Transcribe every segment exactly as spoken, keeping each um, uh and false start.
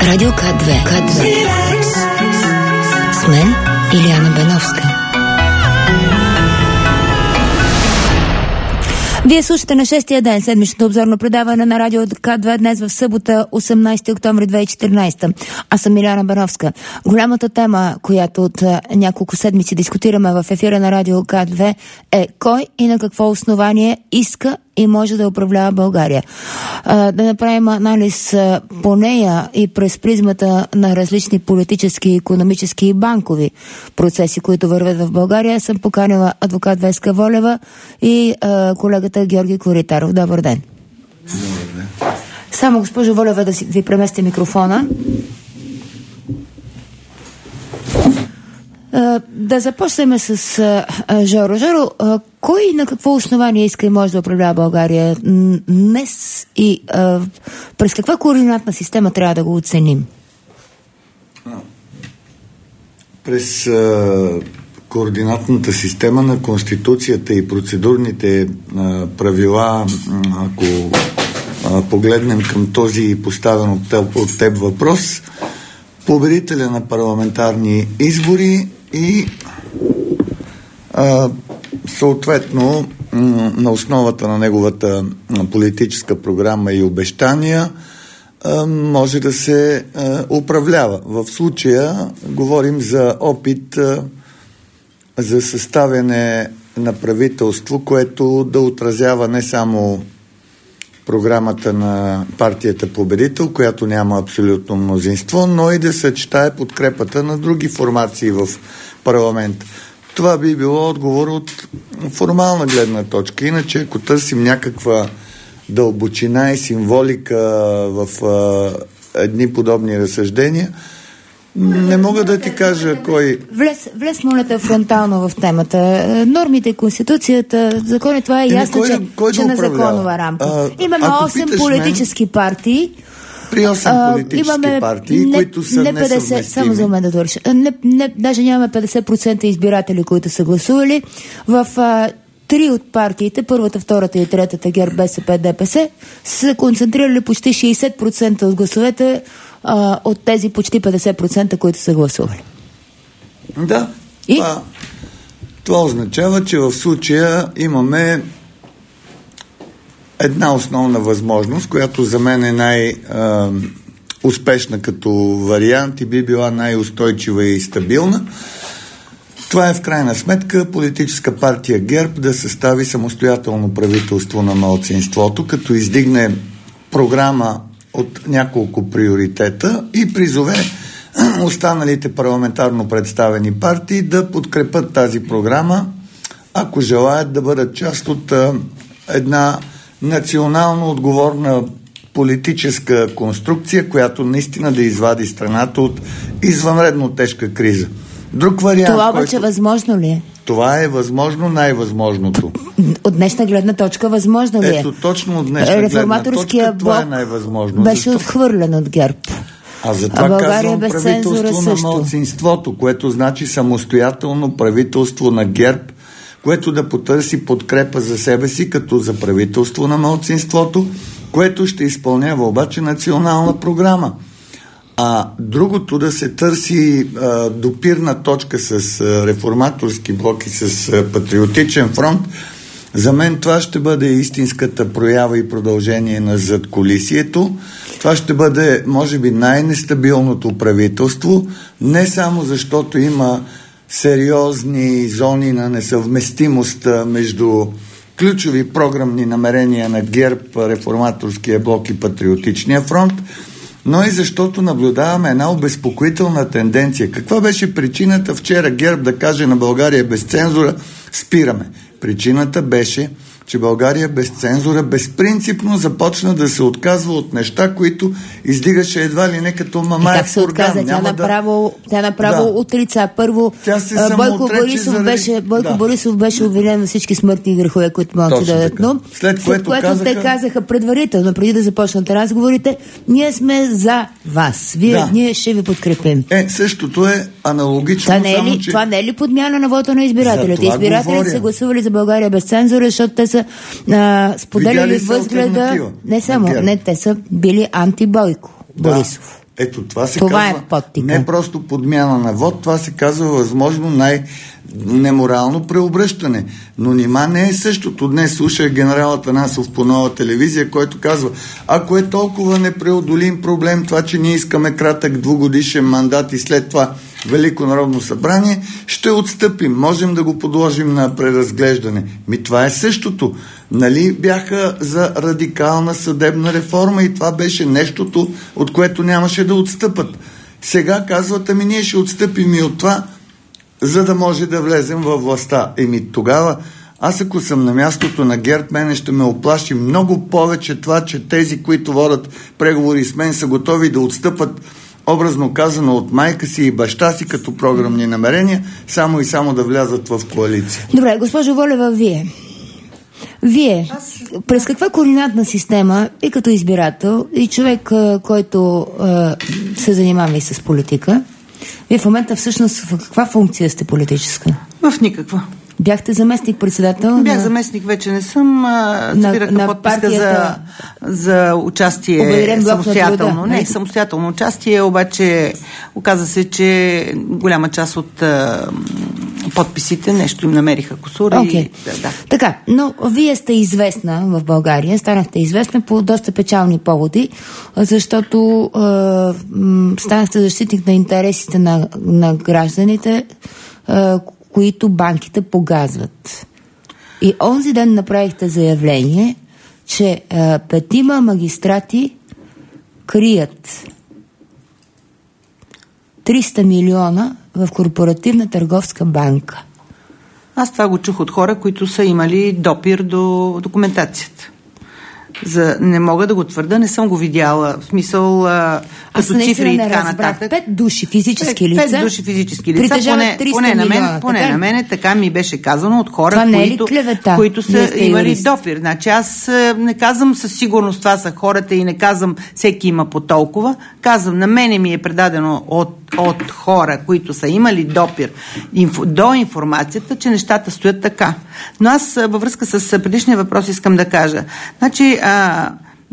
Радио К две. К две. С мен Илияна Беновска. Вие слушате на шестия ден седмичното обзорно предаване на Радио К две днес в събота, осемнайсети октомври две хиляди и четиринайсета. Аз съм Илияна Беновска. Голямата тема, която от няколко седмици дискутираме в ефира на Радио К две е кой и на какво основание иска и може да управлява България. А, да направим анализ а, по нея и през призмата на различни политически, икономически и банкови процеси, които вървят в България. Съм поканила адвокат Веска Волева и а, колегата Георги Коритаров. Добър ден. Добър ден. Само, госпожо Волева, да си, ви премести микрофона. Uh, да започнем с uh, Жоро. Жоро, uh, кой на какво основание иска и може да управлява България днес и uh, през каква координатна система трябва да го оценим? През uh, координатната система на Конституцията и процедурните uh, правила, ако uh, погледнем към този поставен от теб, от теб въпрос, победителя на парламентарни избори и а, съответно на основата на неговата политическа програма и обещания а, може да се а, управлява. В случая говорим за опит а, за съставяне на правителство, което да отразява не само програмата на партията Победител, която няма абсолютно мнозинство, но и да съчетае подкрепата на други формации в парламент. Това би било отговор от формална гледна точка. Иначе, ако търсим някаква дълбочина и символика в а, едни подобни разсъждения, не мога да ти кажа кой... Влез, влез молята фронтално в темата. Нормите, Конституцията, закони, това е ясно, кой, че, кой че на законова рамка. А, Имаме осем политически мен, партии. При осем политически имаме партии, не, които са не петдесет, само за мен да довърша. Не, не, даже нямаме петдесет процента избиратели, които са гласували. В а, три от партиите, първата, втората и третата, ГЕРБ, БСП, ДПС, са концентрирали почти шейсет процента от гласовете а, от тези почти петдесет процента, които са гласували. Да. И? Това, това означава, че в случая имаме една основна възможност, която за мен е най-успешна като вариант и би била най-устойчива и стабилна. Това е в крайна сметка политическа партия ГЕРБ да състави самостоятелно правителство на малцинството, като издигне програма от няколко приоритета и призове останалите парламентарно представени партии да подкрепят тази програма, ако желаят да бъдат част от а, една национално отговорна политическа конструкция, която наистина да извади страната от извънредно тежка криза. Друг вариант, това обаче който... възможно ли е? Това е възможно най-възможното. От днешна гледна точка възможно ли е? Ето точно от днешна гледна точка това е най-възможно. Беше Защо? Отхвърлен от ГЕРБ. А затова а казвам правителство на малцинството, което значи самостоятелно правителство на ГЕРБ, което да потърси подкрепа за себе си като за правителство на малцинството, което ще изпълнява обаче национална програма. А другото да се търси а, допирна точка с а, реформаторски блок и с а, патриотичен фронт, за мен това ще бъде истинската проява и продължение на задкулисието. Това ще бъде, може би, най-нестабилното правителство, не само защото има сериозни зони на несъвместимост между ключови програмни намерения на ГЕРБ, реформаторския блок и патриотичния фронт, но и защото наблюдаваме една обезпокоителна тенденция. Каква беше причината вчера ГЕРБ да каже на България без цензура спираме? Причината беше, че България без цензура безпринципно започна да се отказва от неща, които издигаше едва ли не като мамая в курган. Как се отказа? Тя направо, да... тя направо да. отрица. Първо Бойко Борисов, заради... беше, Бойко да. Борисов беше обвинен на всички смъртни грехове, които малки да дадат. Но след, след което, което казаха... те казаха предварително, преди да започнат разговорите, ние сме за вас. Вие, да. Ние ще ви подкрепим. Е, същото е аналогично. Това не е ли, само, че... това не е ли подмяна на вота на избирателите? Избирателите са гласували за България без цензура, защото те са споделяли възгледа, не само, не, те са били антибойко Борисов. Ето това се това казва е подтика. Не просто подмяна на вод, това се казва възможно най-неморално преобръщане. Но нима не е същото. Днес слушах генерал Атанасов по Нова телевизия, който казва, ако е толкова непреодолим проблем това, че ние искаме кратък двугодишен мандат и след това Велико народно събрание, ще отстъпим. Можем да го подложим на преразглеждане. Ми това е същото. Нали бяха за радикална съдебна реформа и това беше нещото, от което нямаше да отстъпат. Сега казват, ами ние ще отстъпим и от това, за да може да влезем във властта. Еми тогава, аз ако съм на мястото на ГЕРБ, мене ще ме оплаши много повече това, че тези, които водят преговори с мен, са готови да отстъпат, образно казано, от майка си и баща си като програмни намерения, само и само да влязат в коалиция. Добре, госпожо Волева, вие. Вие, Аз... през каква координатна система и като избирател, и човек, който е, се занимава и с политика, вие в момента всъщност в каква функция сте политическа? В никаква. Бяхте заместник-председател? Бях на... заместник, вече не съм. Събирах на, на подписка партията... за, за участие самостоятелно. Не, самостоятелно участие, обаче оказа се, че голяма част от а, подписите нещо им намериха кусура. Okay. И, да, да. Така, но вие сте известна в България, станахте известна по доста печални поводи, защото а, станахте защитник на интересите на, на гражданите, а, които банките погазват. И онзи ден направихте заявление, че а, петима магистрати крият триста милиона в Корпоративна търговска банка. Аз това го чух от хора, които са имали допир до документацията. За, не мога да го твърда, не съм го видяла. В смисъл, а, като цифри и така нататък. Пет души физически лица. Пет души физически лица. Поне, поне, на мен, поне така? на мен така ми беше казано от хора, които, които са имали юрист. допир. Значи аз не казвам със сигурност това са хората и не казвам всеки има по толкова. Казвам, на мене ми е предадено от, от хора, които са имали допир инфо, до информацията, че нещата стоят така. Но аз във връзка с предишния въпрос искам да кажа. Значи, а,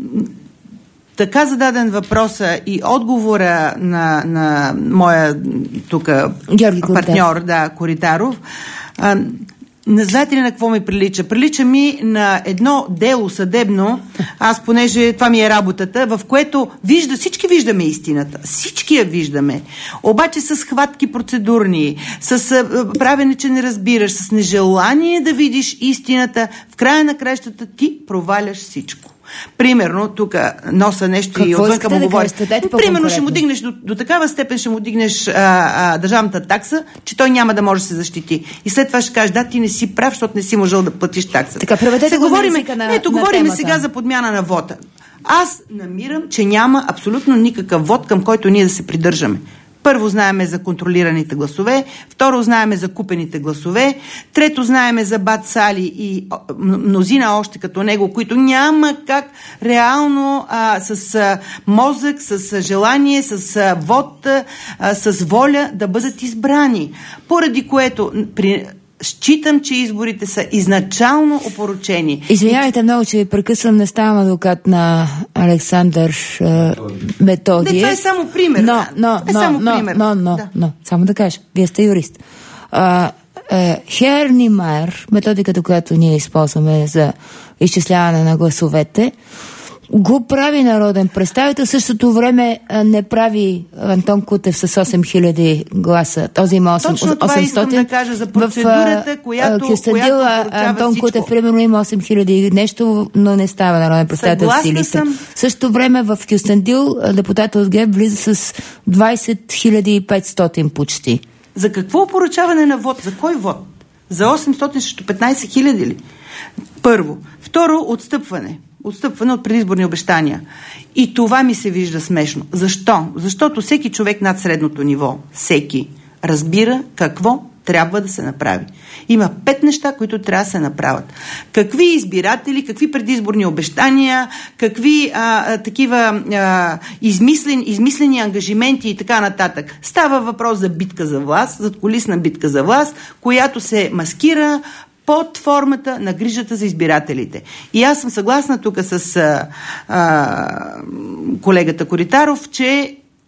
така зададен въпроса и отговора на, на моя тук партньор, да, Коритаров, а, не знаете ли на какво ми прилича? Прилича ми на едно дело съдебно, аз понеже това ми е работата, в което вижда, всички виждаме истината. Всички я виждаме. Обаче с хватки процедурни, с а, правене, че не разбираш, с нежелание да видиш истината, в края на краищата ти проваляш всичко. Примерно, тук носа нещо какво и отвънка му да говори. Примерно ще му дигнеш до, до такава степен, ще му дигнеш а, а, държавната такса, че той няма да може да се защити. И след това ще кажеш, да, ти не си прав, защото не си можел да платиш таксата. Така, преведете го говорим, на езика на, ето, на говорим темата. Сега за подмяна на вота. Аз намирам, че няма абсолютно никакъв вод, към който ние да се придържаме. Първо знаеме за контролираните гласове, второ знаеме за купените гласове, трето знаеме за Бат Сали и мнозина още като него, които няма как реално а, с а, мозък, с а, желание, с а, вод, а, с воля да бъдат избрани. Поради което при... считам, че изборите са изначално опорочени. Извинявайте много, че ви прекъсвам, не ставам адвокат на Александър е, Методиев. Не, това е само пример. Но, но, е но, само но, пример. но, но, да. но, само да кажа, вие сте юрист. А, е, Хернимайер, методиката, която ние използваме за изчисляване на гласовете, го прави народен представител. В същото време а, не прави Антон Кутев с осем хиляди гласа. Този има осемстотин. Точно това искам да кажа за процедурата, в, която, Кюстендил, която Антон всичко. Кутев примерно има осем хиляди нещо, но не става народен представител с си листа. В същото време в Кюстендил депутата от ГЕРБ влиза с двайсет хиляди и петстотин почти. За какво опоръчаване на вод? За кой вод? За осемстотин срещу петнайсет хиляди ли? Първо. Второ, отстъпване. Отстъпване от предизборни обещания. И това ми се вижда смешно. Защо? Защото всеки човек над средното ниво, всеки, разбира какво трябва да се направи. Има пет неща, които трябва да се направят. Какви избиратели, какви предизборни обещания, какви а, а, такива а, измислени, измислени ангажименти и така нататък. Става въпрос за битка за власт, задкулисна битка за власт, която се маскира под формата на грижата за избирателите. И аз съм съгласна тук с а, а, колегата Коритаров, че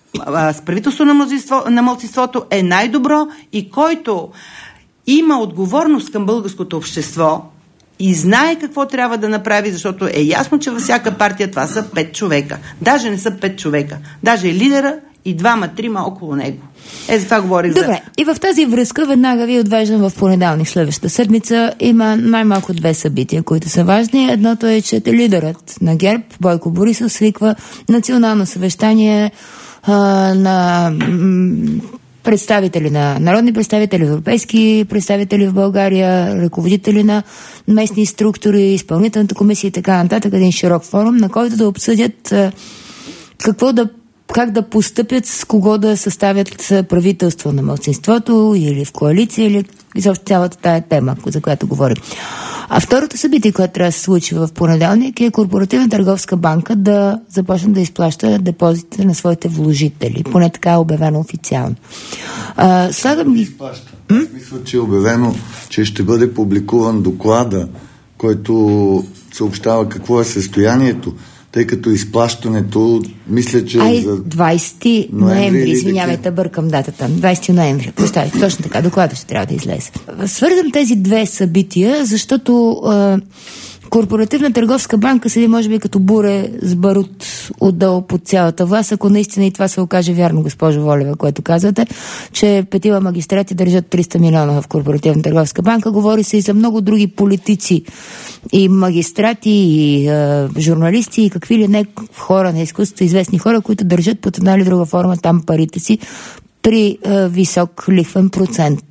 а, с правителство на, мнозинство, на малцинството е най-добро и който има отговорност към българското общество и знае какво трябва да направи, защото е ясно, че във всяка партия това са пет човека. Даже не са пет човека. Даже е лидера и двама-трима около него. Е, за това говорих. Добре, за... и в тази връзка веднага ви отвеждам в понеделник следващата седмица. Има най-малко две събития, които са важни. Едното е, че лидерът на ГЕРБ, Бойко Борисов, свиква национално съвещание а, на м- представители на народни представители, европейски представители в България, ръководители на местни структури, изпълнителната комисия и така нататък. Един широк форум, на който да обсъдят а, какво да как да постъпят, с кого да съставят правителство на малцинството или в коалиция, или изобщо цялата тая тема, за която говорим. А второто събитие, което трябва да се случи в понеделник, е Корпоративна търговска банка да започне да изплаща депозитите на своите вложители. Поне така е обявено официално. А, слагам ги... Аз мисля, че е обявено, че ще бъде публикуван доклада, който съобщава какво е състоянието, тъй като изплащането, мисля, че... Ай, за двайсети ноември, извинявайте, бъркам датата. двайсети ноември, прощавайте, точно така, докладът ще трябва да излезе. Свързвам тези две събития, защото а, Корпоративна търговска банка седи, може би, като буре с барут отдолу под цялата власт, ако наистина и това се окаже вярно, госпожо Волева, което казвате, че петима магистрати държат триста милиона в Корпоративна търговска банка. Говори се и за много други политици и магистрати, и е, журналисти, и какви ли не хора на изкуството, известни хора, които държат под една или друга форма там парите си при е, висок лихвен процент.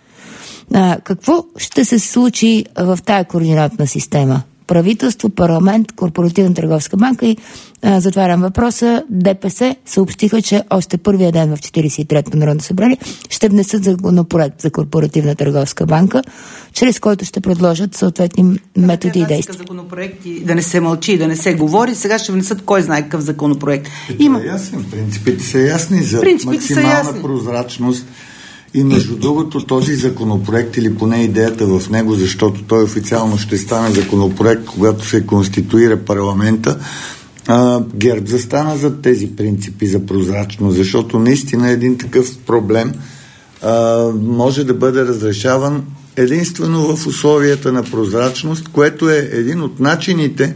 А, какво ще се случи в тая координатна система? Правителство, парламент, Корпоративна търговска банка и а, затварям въпроса. ДПС съобщиха, че още първия ден в четирийсет и третото Народно събрание ще внесат законопроект за Корпоративна търговска банка, чрез който ще предложат съответни методи и действия. Законопроект и да не се мълчи и да не се говори, сега ще внесат кой знае какъв законопроект. Има... Е ясен. Принципите са ясни за Принципите максимална ясни. Прозрачност. И между другото, този законопроект, или поне идеята в него, защото той официално ще стане законопроект, когато се конституира парламента, а, ГЕРБ застана за тези принципи за прозрачност, защото наистина един такъв проблем а, може да бъде разрешаван единствено в условията на прозрачност, което е един от начините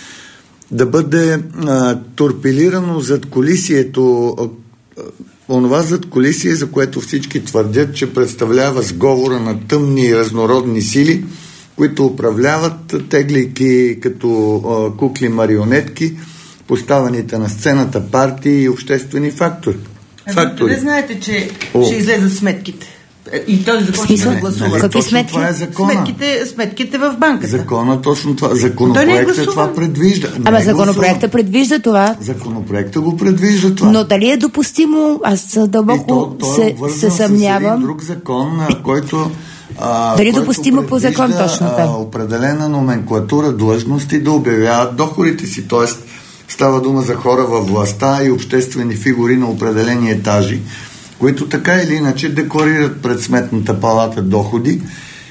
да бъде а, торпилирано зад колисието, а, онова зад колисие, за което всички твърдят, че представлява сговора на тъмни и разнородни сили, които управляват, теглейки като а, кукли марионетки поставените на сцената партии и обществени фактори. Фактори. Не знаете, че О. ще излезат сметките. И този закон ще се гласува. Какви сметки? Това е закона. Сметките, сметките в банката. Закона точно това. Законопроектът това предвижда. Ама законопроектът предвижда това. Законопроектът го предвижда това. Но дали е допустимо? Аз дълбоко то, то се, е се съмнявам. С друг закон, който А, дали допустимо по закон точно така? Определена номенклатура, длъжности да обявяват доходите си. Тоест става дума за хора във властта и обществени фигури на определени етажи, които така или иначе декларират пред Сметната палата доходи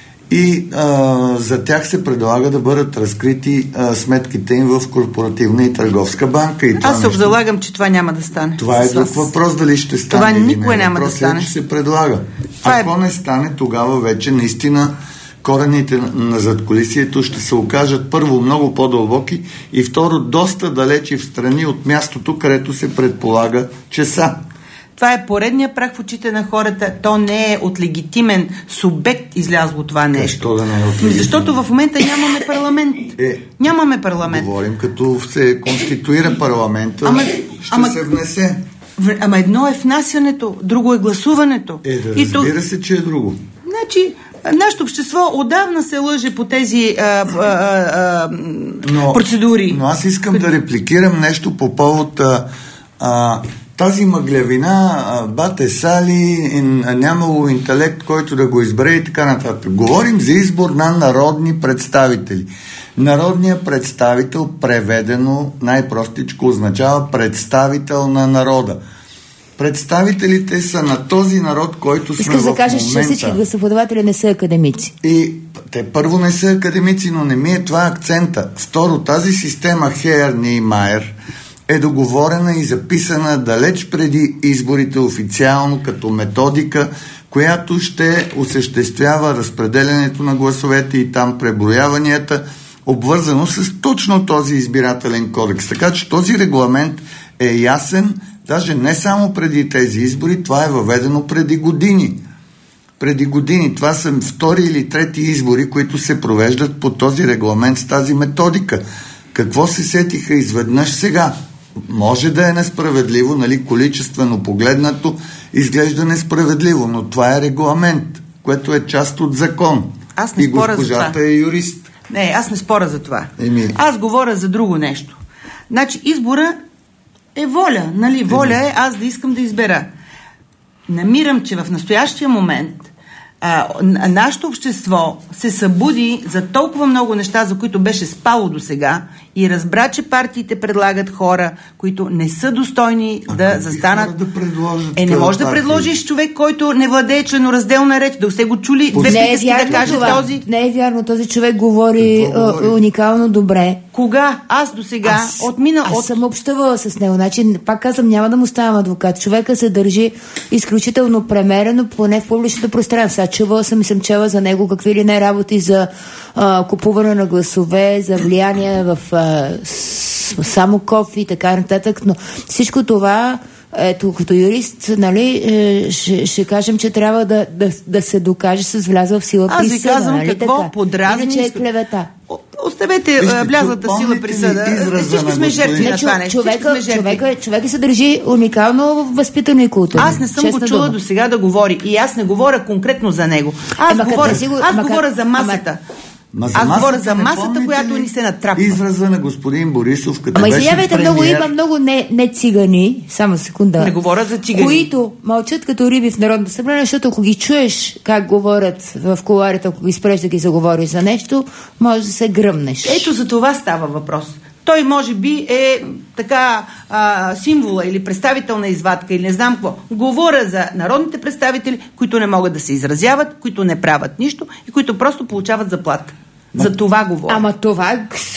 и а, за тях се предлага да бъдат разкрити а, сметките им в Корпоративна и търговска банка. И Аз се обзалагам, че това няма да стане. Това е друг въпрос, дали ще стане. Това никой няма да стане. Е, че се предлага. Това Ако е... не стане, тогава вече наистина корените на задкулисието ще се окажат първо много по-дълбоки и второ доста далечи в страни от мястото, където се предполага, че са. Това е поредния прах в очите на хората. То не е от легитимен субект излязло това нещо. Защо да не е от легитимен? Защото в момента нямаме парламент. Е, нямаме парламент. Говорим като се конституира парламента, ама, ще ама, се внесе. Ама едно е внасянето, друго е гласуването. Е, да разбира то... се, че е друго. Значи, нашето общество отдавна се лъже по тези а, а, а, но, процедури. Но аз искам да репликирам нещо по повод а, а, тази мъглявина, бате сали, нямало интелект, който да го избере и така нататък. Говорим за избор на народни представители. Народният представител, преведено най-простичко, означава представител на народа. Представителите са на този народ, който сме в момента. Искаш да кажеш, че всички гласоподаватели не са академици. И те първо не са академици, но не ми е това акцента. Второ, тази система Хейер-Неймайер е договорена и записана далеч преди изборите официално като методика, която ще осъществява разпределянето на гласовете и там преброяванията, обвързано с точно този избирателен кодекс. Така че този регламент е ясен, даже не само преди тези избори, това е въведено преди години. Преди години. Това са втори или трети избори, които се провеждат по този регламент с тази методика. Какво се сетиха изведнъж сега? Може да е несправедливо, нали, количествено погледнато, изглежда несправедливо, но това е регламент, което е част от закон. Аз не и споря госпожата за това. е юрист. Не, аз не споря за това. Еми... Аз говоря за друго нещо. Значи, избора е воля, нали? Воля е аз да искам да избера. Намирам, че в настоящия момент а, нашето общество се събуди за толкова много неща, за които беше спало до сега и разбра, че партиите предлагат хора, които не са достойни а да застанат. Да е, не може да предложиш човек, който не владее членоразделна реч, да сте го чули две приказки е да каже това. Този. Не е вярно, този човек говори, говори? уникално добре. Кога? Аз до сега отмина аз от... съм общувала с него. Значи, пак казвам, няма да му ставам адвокат. Човека се държи изключително премерено, поне в публичното пространство. Чувала съм и съм чела за него какви ли не работи за а, купуване на гласове, за влияние в а, с, само кофе и така нататък, но всичко това, ето, като юрист, нали, ще, ще кажем, че трябва да, да, да се докаже с влязла в сила присъда. Аз ви казвам, нали, какво така? подразни... Иначе е клевета. Оставете влязлата сила присъда. Всички сме жертви на това нещо. Човека, човека, човека се държи уникално възпитано и културно. Аз не съм го чула до сега да говори. И аз не говоря конкретно за него. Аз е, говоря, си го, аз ма, говоря за масата. Ма аз говоря за масата, която ни се натрапва. Израза на господин Борисов, като Ама беше извинявайте, премиер... много има много не, не цигани, само секунда. Не говоря за цигани. Които мълчат като риби в Народното събрание, защото ако ги чуеш как говорят в кулоарите, ако ги спреш да ги заговориш за нещо, може да се гръмнеш. Ето за това става въпрос. Той може би е така а, символа или представителна извадка или не знам какво. Говоря за народните представители, които не могат да се изразяват, които не правят нищо и които просто получават заплата. Но... За това говоря. Ама това...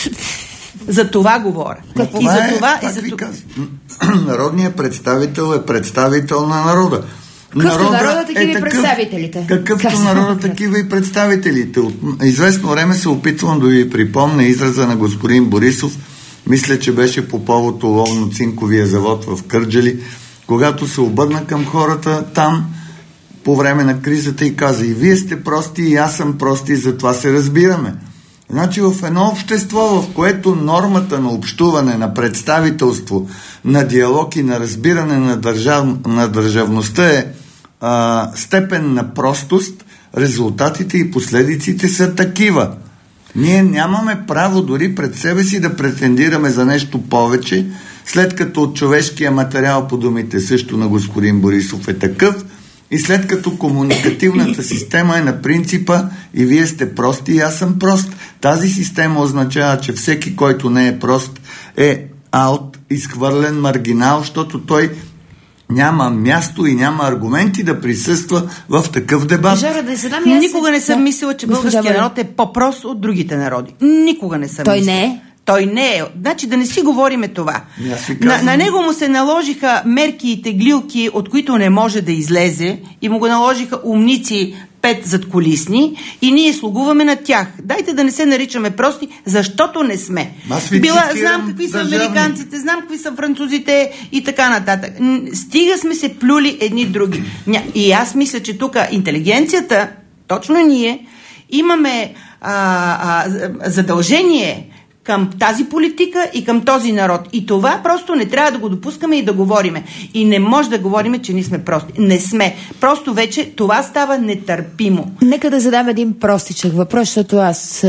За това говоря. Какво и е, за това... И за за... Народният представител е представител на народа. Какъвто народа, такива и представителите. Какъвто народа, такива и представителите. От известно време се опитвам да ви припомня израза на господин Борисов. Мисля, че беше по повод оловно-цинковия завод в Кърджали, когато се обърна към хората там по време на кризата и каза: и вие сте прости, и аз съм прости, и затова се разбираме. Значи в едно общество, в което нормата на общуване, на представителство, на диалог и на разбиране на, държав... на държавността е а, степен на простост, резултатите и последиците са такива. Ние нямаме право дори пред себе си да претендираме за нещо повече, след като от човешкия материал, по думите също на господин Борисов, е такъв, и след като комуникативната система е на принципа и вие сте прости и аз съм прост. Тази система означава, че всеки, който не е прост, е аут, изхвърлен, маргинал, защото той няма място и няма аргументи да присъства в такъв дебат. Жара, да се дам, Никога не съм да. мислила, че българският народ е по-прост от другите народи. Никога не съм Той мислила. не е. Той не е. Значи да не си говориме това. На, на него му се наложиха мерки и теглилки, от които не може да излезе, и му го наложиха умници пет задкулисни, и ние слугуваме на тях. Дайте да не се наричаме прости, защото не сме. Била, знам какви са държавни... американците, знам какви са французите и така нататък. Стига сме се плюли едни други. И аз мисля, че тук интелигенцията, точно ние, имаме а, а, задължение към тази политика и към този народ. И това просто не трябва да го допускаме и да говориме. И не може да говориме, че ние сме прости. Не сме. Просто вече това става нетърпимо. Нека да задам един простичък въпрос, защото аз...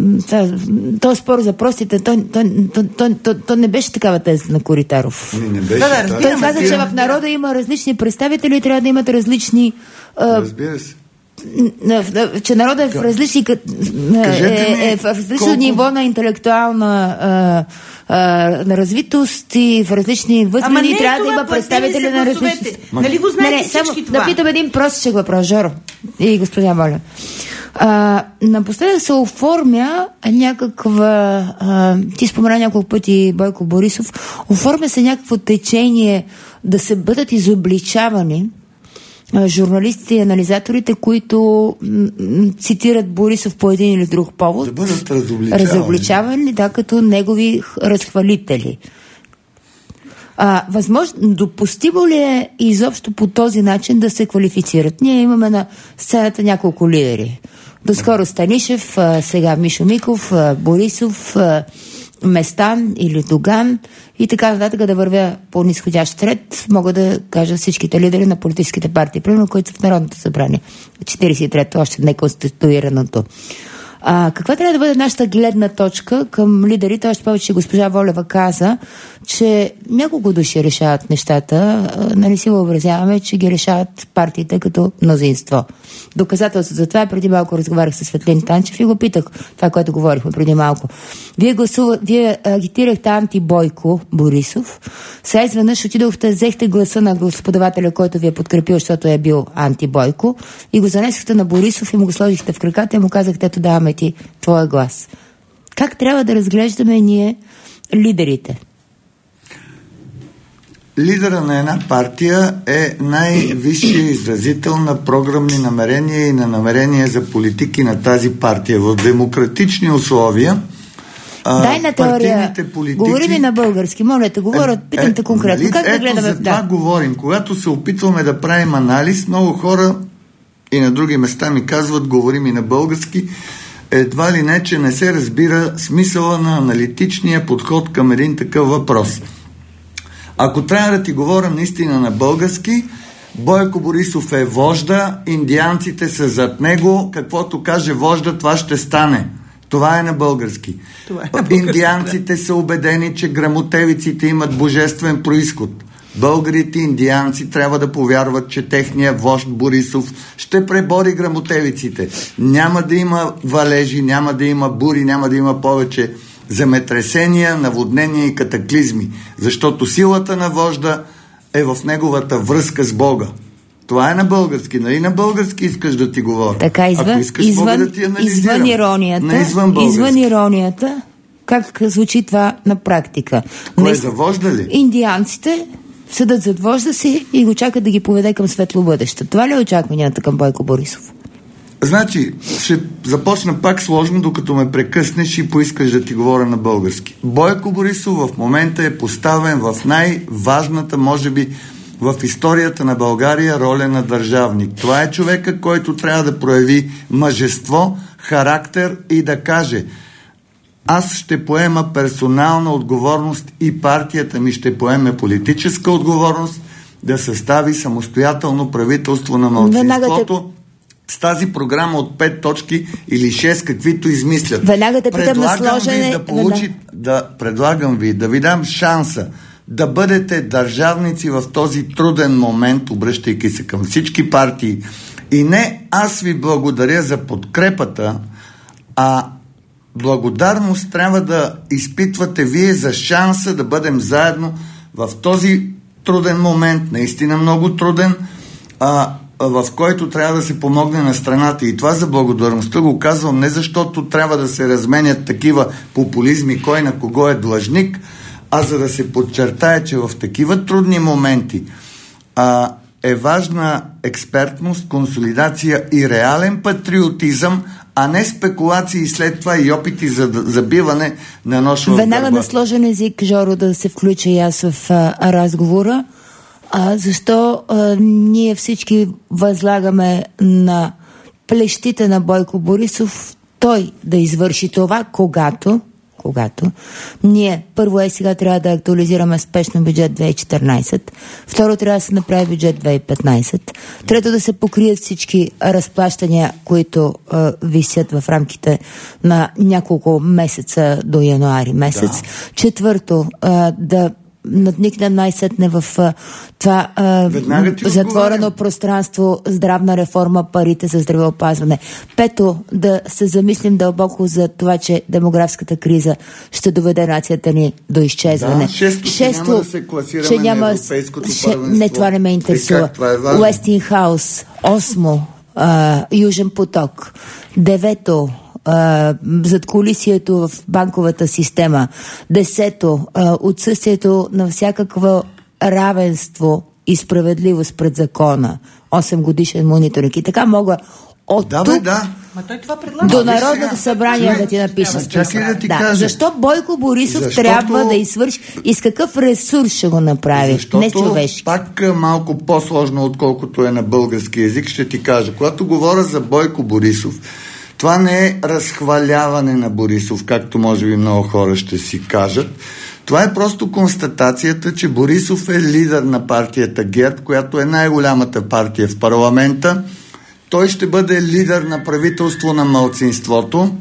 Този спор за простите, то, то, то, то, то, то не беше такава теза на Коритаров. Не, не беше. Да, да, разбирам, Той каза, разбирам. че в народа има различни представители и трябва да имат различни... Разбира се. че народа е в различни е, е в различно колко... ниво на интелектуална а, а, на развитост и в различни възгледи трябва да има представители на различни... Нали го знаете не, не, всички само това? Да питам един простичък въпрос, Жоро и госпожа Моля. А, напоследък се оформя някаква... А, ти спомена няколко пъти Бойко Борисов. Оформя се някакво течение да се бъдат изобличавани а, журналистите и анализаторите, които м- м- цитират Борисов по един или друг повод. Да бъдат разобличавани. Разобличавани, да, като негови разхвалители. А, възможно, допустимо ли е изобщо по този начин да се квалифицират? Ние имаме на сцената няколко лидери. Доскоро Станишев, а, сега Мишо Миков, а, Борисов, а, Местан или Доган и така нататък, да вървя по нисходящ ред. Мога да кажа всичките лидери на политическите партии, примерно, които са в Народното събрание. четиридесет и трето, още не конституираното. А, каква трябва да бъде нашата гледна точка към лидерите? Още повече госпожа Волева каза, че няколко души решават нещата. А, нали си въобразяваме, че ги решават партиите като мнозинство. Доказателство за това, преди малко разговарях с Светлин Танчев и го питах това, което говорихме преди малко. Вие гласува, вие агитирахте анти-Бойко Борисов. Сега изведнъж отидохте, взехте гласа на господавателя, който ви е подкрепил, защото е бил анти-Бойко, и го занесохте на Борисов и му го сложихте в краката и му казахте: ето, даваме ти твоя глас. Как трябва да разглеждаме ние лидерите? Лидера на една партия е най-висшия изразител на програмни намерения и на намерения за политики на тази партия. В демократични условия дай на теория. Политики... Говори ми на български, моля те, говорят, е, питам те конкретно. Е, как да гледаме? За това да. говорим. Когато се опитваме да правим анализ, много хора и на други места ми казват, говорим и на български, едва ли не, че не се разбира смисъла на аналитичния подход към един такъв въпрос. Ако трябва да ти говоря наистина на български, Бойко Борисов е вожда, индианците са зад него, каквото каже вожда, това ще стане. Това е на български. Е на български. Индианците са убедени, че грамотевиците имат божествен произход. Българите индианци трябва да повярват, че техния вожд Борисов ще пребори грамотевиците. Няма да има валежи, няма да има бури, няма да има повече земетресения, наводнения и катаклизми, защото силата на вожда е в неговата връзка с Бога. Това е на български. Нали на български искаш да ти говоря? Така, извън, Ако искаш, извън, да ти анализирам. Извън иронията, не извън, извън иронията, как звучи това на практика? Кое е за вожда ли? Индианците седат зад вожда си и го чакат да ги поведе към светло бъдеще. Това ли е очакванията към Бойко Борисов? Значи, ще започна пак сложно, докато ме прекъснеш и поискаш да ти говоря на български. Бойко Борисов в момента е поставен в най-важната, може би, в историята на България роля на държавник. Това е човека, който трябва да прояви мъжество, характер и да каже: аз ще поема персонална отговорност и партията ми ще поеме политическа отговорност да състави самостоятелно правителство на малцинството с тази програма от пет точки или шест, каквито измислят. Веднага да питам на сложене... Да получи, да, предлагам ви да ви дам шанса да бъдете държавници в този труден момент, обръщайки се към всички партии. И не аз ви благодаря за подкрепата, а благодарност трябва да изпитвате вие за шанса да бъдем заедно в този труден момент, наистина много труден, а, в който трябва да се помогне на страната. И това за благодарността го казвам не защото трябва да се разменят такива популизми, кой на кого е длъжник, а за да се подчертае, че в такива трудни моменти а, е важна експертност, консолидация и реален патриотизъм, а не спекулации и след това и опити за забиване на нож в гърба. Веднага на сложен език, Жоро, да се включа и аз в а, разговора. А, защо а, ние всички възлагаме на плещите на Бойко Борисов той да извърши това, когато когато ние първо е сега трябва да актуализираме спешно бюджет две хиляди и четиринадесет, второ трябва да се направи бюджет две хиляди и петнадесет, трето да се покрият всички разплащания, които а, висят в рамките на няколко месеца до януари месец, да. Четвърто а, да надникнем най-сетне в а, това а, затворено пространство, здравна реформа, парите за здравеопазване. Пето, да се замислим дълбоко за това, че демографската криза ще доведе нацията ни до изчезване. Да, шесто, шесто няма да се класираме че няма, на европейското ще, не, това не ме интересува. Уестингхаус. Осмо, а, Южен поток. Девето, а, задкулисието в банковата система. Десето, а, отсъствието на всякакво равенство и справедливост пред закона. осем годишен мониторинг. И така мога от да, тук бе, да. до Народното събрание да ти напиша списък. Да, да. Защо Бойко Борисов Защото... трябва да извърши и с какъв ресурс ще го направи? Защото, не човешки. Пак малко по-сложно, отколкото е на български език, ще ти кажа. Когато говоря за Бойко Борисов, това не е разхваляване на Борисов, както може би много хора ще си кажат. Това е просто констатацията, че Борисов е лидер на партията ГЕРБ, която е най-голямата партия в парламента. Той ще бъде лидер на правителство на малцинството,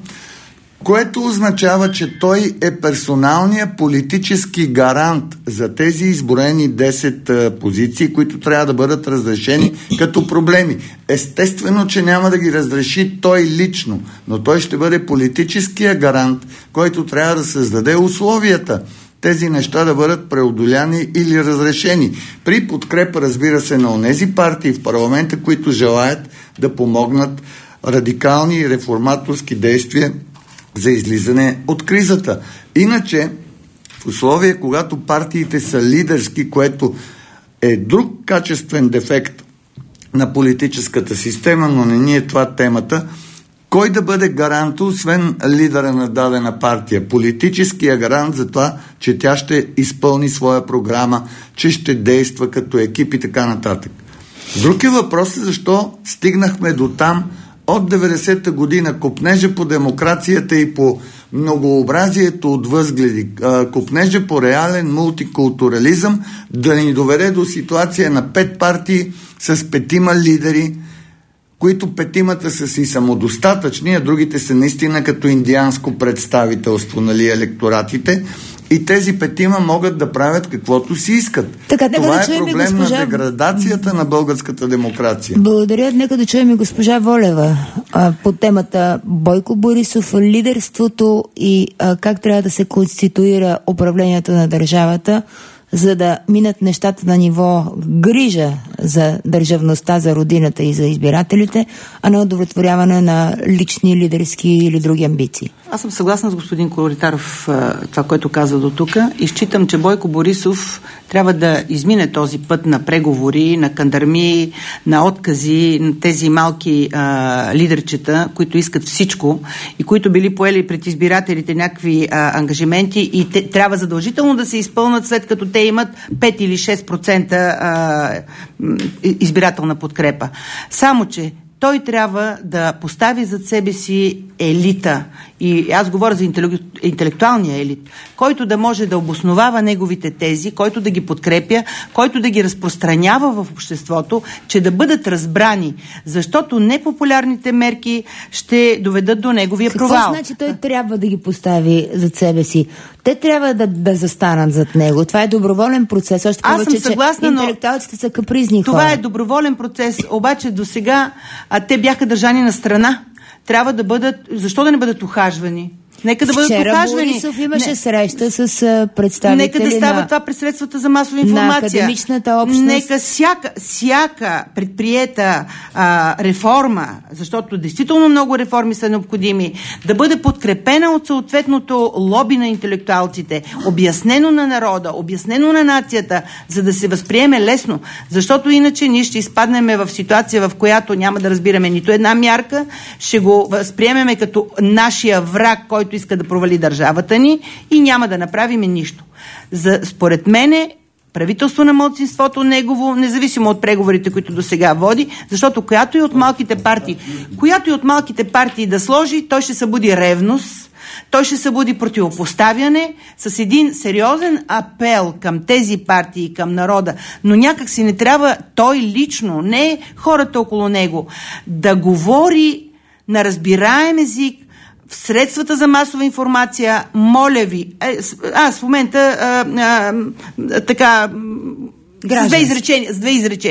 което означава, че той е персоналният политически гарант за тези изброени десет позиции, които трябва да бъдат разрешени като проблеми. Естествено, че няма да ги разреши той лично, но той ще бъде политическия гарант, който трябва да създаде условията тези неща да бъдат преодоляни или разрешени. При подкрепа, разбира се, на онези партии в парламента, които желаят да помогнат радикални и реформаторски действия за излизане от кризата. Иначе, в условия, когато партиите са лидерски, което е друг качествен дефект на политическата система, но не ни е това темата, кой да бъде гарант, освен лидера на дадена партия? Политическия гарант за това, че тя ще изпълни своя програма, че ще действа като екип и така нататък. Друг е въпрос, защо стигнахме до там от деветдесета година, копнежа по демокрацията и по многообразието от възгледи, копнежа по реален мултикултурализъм, да ни доведе до ситуация на пет партии с петима лидери, които петимата са си самодостатъчни, а другите са наистина като индианско представителство, нали, електоратите. И тези петима могат да правят каквото си искат. Така, това да е проблем госпожа... на деградацията на българската демокрация. Благодаря. Нека да чуем и госпожа Волева а, по темата Бойко Борисов, лидерството и а, как трябва да се конституира управлението на държавата, за да минат нещата на ниво грижа за държавността, за родината и за избирателите, а не удовлетворяване на лични, лидерски или други амбиции. Аз съм съгласна с господин Коритаров това, което каза до тук, и считам, че Бойко Борисов трябва да измине този път на преговори, на кандарми, на откази, на тези малки а, лидерчета, които искат всичко и които били поели пред избирателите някакви а, ангажименти и те, трябва задължително да се изпълнат, след като те имат пет или шест процента а, избирателна подкрепа. Само че той трябва да постави зад себе си елита. И аз говоря за интелектуалния елит, който да може да обосновава неговите тези, който да ги подкрепя, който да ги разпространява в обществото, че да бъдат разбрани, защото непопулярните мерки ще доведат до неговия Какво провал. Какво значи той трябва да ги постави зад себе си? Те трябва да, да застанат зад него. Това е доброволен процес. Още повече, че интелектуалците са капризни това хора. е доброволен процес, обаче до сега а, те бяха държани на страна. Трябва да бъдат... Защо да не бъдат ухажвани? Нека да бъдат Вчера ухажвани. Борисов имаше не. среща с представители. Нека да става на... това през средствата за масова информация. На академичната общност. Нека всяка, всяка предприета а, реформа, защото действително много реформи са необходими, да бъде подкрепена от съответното лоби на интелектуалците, обяснено на народа, обяснено на нацията, за да се възприеме лесно. Защото иначе ние ще изпаднем в ситуация, в която няма да разбираме нито една мярка, ще го възприемеме като нашия враг, който иска да провали държавата ни и няма да направим нищо. За, според мене, правителство на малцинството негово, независимо от преговорите, които до сега води, защото която и от малките партии, която и от малките партии да сложи, той ще събуди ревност, той ще събуди противопоставяне с един сериозен апел към тези партии, към народа, но някак си не трябва той лично, не хората около него, да говори на разбираем език в средствата за масова информация. Моля ви, аз в момента а, а, така с две изречения, с две изречения.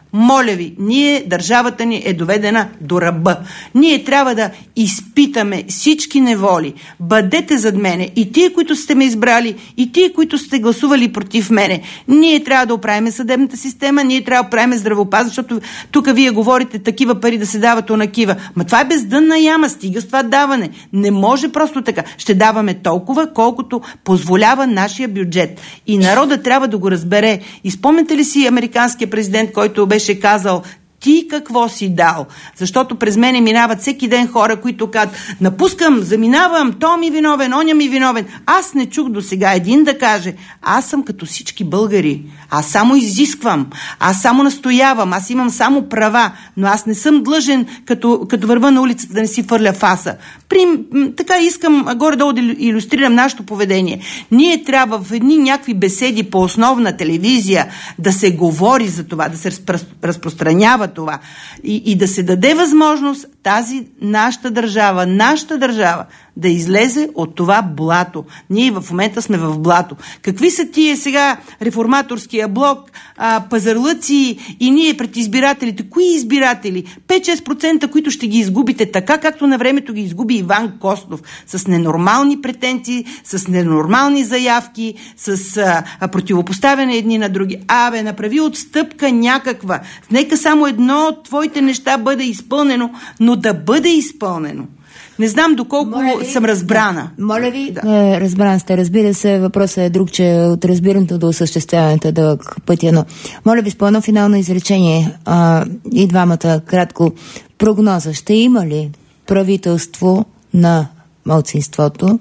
Моля ви, ние, държавата ни е доведена до ръба. Ние трябва да изпитаме всички неволи. Бъдете зад мене и тие, които сте ме избрали, и тие, които сте гласували против мене. Ние трябва да оправим съдебната система, ние трябва да оправим здравеопазване, защото тук вие говорите такива пари да се дават онакива. Ма това е бездънна яма, стига с това даване. Не може просто така. Ще даваме толкова, колкото позволява нашия бюджет. И народът трябва да го разбере. И спомняте ли си американския президент, който беше казал: ти какво си дал? Защото през мене минават всеки ден хора, които казват: напускам, заминавам, то ми виновен, оня ми виновен. Аз не чух до сега един да каже: аз съм като всички българи. Аз само изисквам, аз само настоявам, аз имам само права, но аз не съм длъжен, като, като върва на улицата, да не си фърля фаса. При, така искам горе-долу да илюстрирам нашето поведение. Ние трябва в едни някакви беседи по основна телевизия да се говори за това, да се разпространява това и, и да се даде възможност тази нашата държава, нашата държава да излезе от това блато. Ние в момента сме в блато. Какви са тия сега реформаторския блок, а, пазарлъци и ние пред избирателите? Кои избиратели? пет-шест процента, които ще ги изгубите така, както на времето ги изгуби Иван Костов, с ненормални претенции, с ненормални заявки, с а, противопоставяне едни на други. Абе, направи отстъпка някаква. Нека само едно от твоите неща бъде изпълнено, но да бъде изпълнено. Не знам доколко ви, съм разбрана. Да, моля ви, да. Е, разбран сте. Разбира се, въпросът е друг, че от разбирането до осъществяването е дълъг пътя, но моля ви, с по едно финално изречение, а, и двамата кратко, прогноза: ще има ли правителство на малцинството,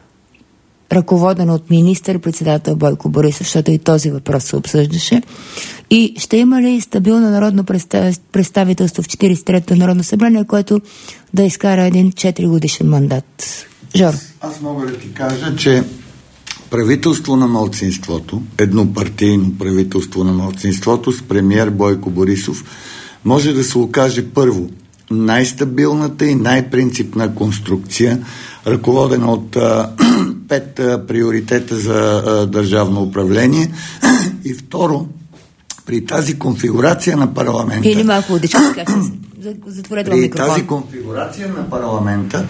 ръководено от министър-председател Бойко Борисов, защото и този въпрос се обсъждаше, и ще има ли стабилно народно представителство в четиридесет и третото Народно събрание, което да изкара един четири годишен мандат? Жоро. Аз мога да ти кажа, че правителство на малцинството, еднопартийно правителство на малцинството с премиер Бойко Борисов, може да се окаже първо най-стабилната и най-принципна конструкция, ръководена от а, пет а, приоритета за а, държавно управление, и второ, при тази конфигурация на парламента... Или малко удичка, как се затворете при микрофон. Тази конфигурация на парламента,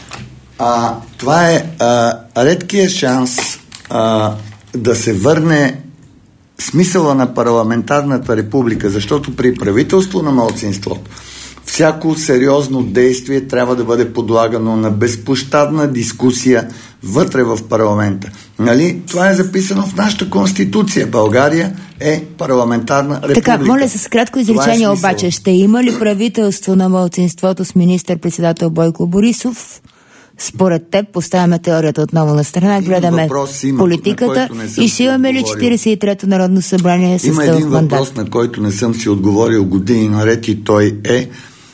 а, това е а, редкия шанс а, да се върне смисъла на парламентарната република, защото при правителство на малцинството всяко сериозно действие трябва да бъде подлагано на безпощадна дискусия вътре в парламента. Нали? Това е записано в нашата конституция. България е парламентарна република. Така, моля с кратко изречение, е обаче, ще има ли правителство на малцинството с министър-председател Бойко Борисов? Според теб, поставяме теорията отново на страна, гледаме въпрос, има, политиката и ще имаме ли четиридесет и трето Народно събрание с има един мандат? Въпрос, на който не съм си отговорил години наред, и той е: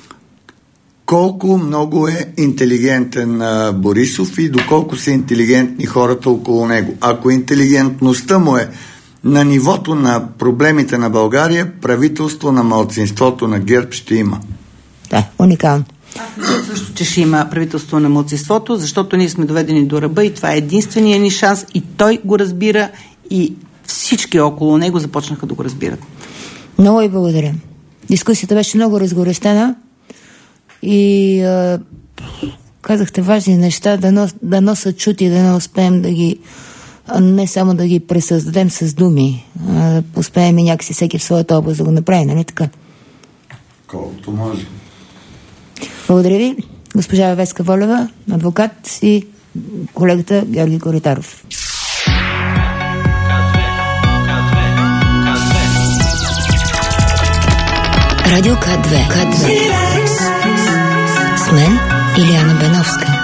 колко много е интелигентен а, Борисов и доколко са интелигентни хората около него. Ако интелигентността му е на нивото на проблемите на България, правителство на малцинството на ГЕРБ ще има. Да, уникално. Аз също, че ще има правителство на малцинството, защото ние сме доведени до ръба и това е единствения ни шанс, и той го разбира, и всички около него започнаха да го разбират. Много и благодаря. Дискусията беше много разгорещена и а, казахте важни неща, да, нос, да носят чути, да не успеем да ги, не само да ги пресъздадем с думи, а да успеем и някакси всеки в своята област да го направи, нали така? Колкото може. Благодаря ви, госпожа Веска Волева, адвокат, и колегата Георги Коритаров. Радио К две. К две. С мен Илияна Беновска.